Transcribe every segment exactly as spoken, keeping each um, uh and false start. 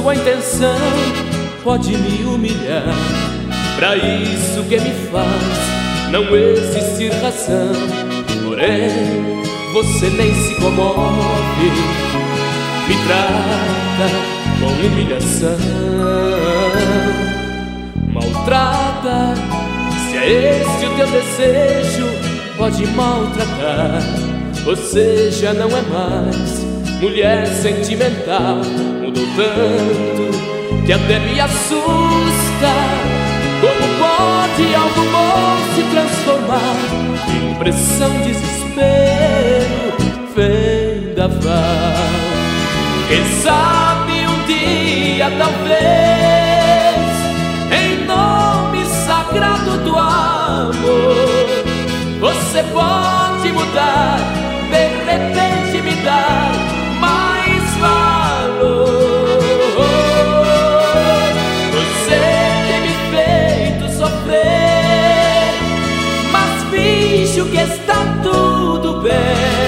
sua intenção pode me humilhar. Pra isso que me faz não existir razão. Porém, você nem se comove, me trata com humilhação. Maltrata, se é esse o teu desejo, pode maltratar. Você já não é mais mulher sentimental. Mudou tanto que até me assusta. Como pode algo bom se transformar em impressão, desespero, vendaval? Quem sabe um dia, talvez, em nome sagrado do amor, você pode mudar, de repente me dar mais valor. Você tem me feito sofrer, mas finjo que está tudo bem.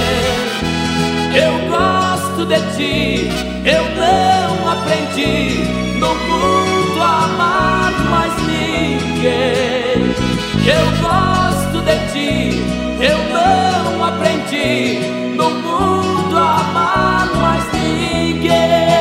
Eu gosto de ti, eu não aprendi no mundo a amar mais ninguém. Eu gosto de ti, eu não aprendi no mundo a amar mais ninguém.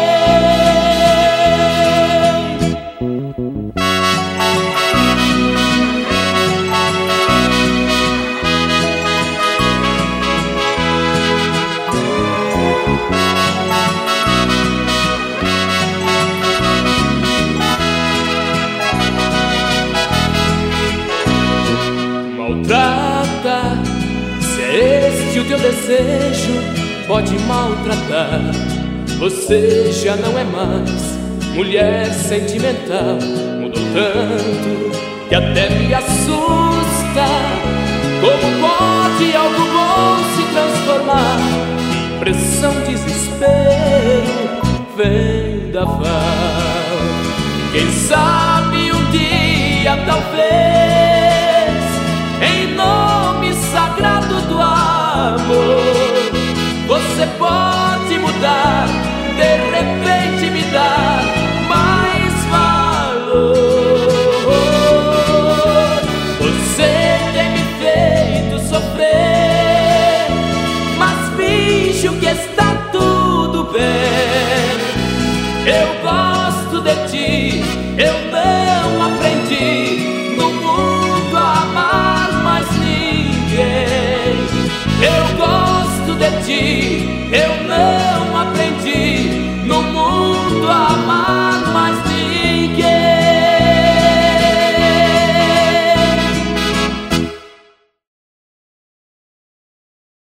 Maltrata, se é este o teu desejo, pode maltratar. Você já não é mais mulher sentimental. Mudou tanto que até me assusta. Como pode algo bom se transformar em impressão, desespero, vendaval? Quem sabe um dia, talvez, em nome sagrado do amor, você pode mudar, de repente me dar mais valor. Você tem me feito sofrer, mas finjo que está tudo bem. Eu gosto de ti, eu não aprendi no mundo a amar mais ninguém. Eu gosto de ti, eu não aprendi no mundo a amar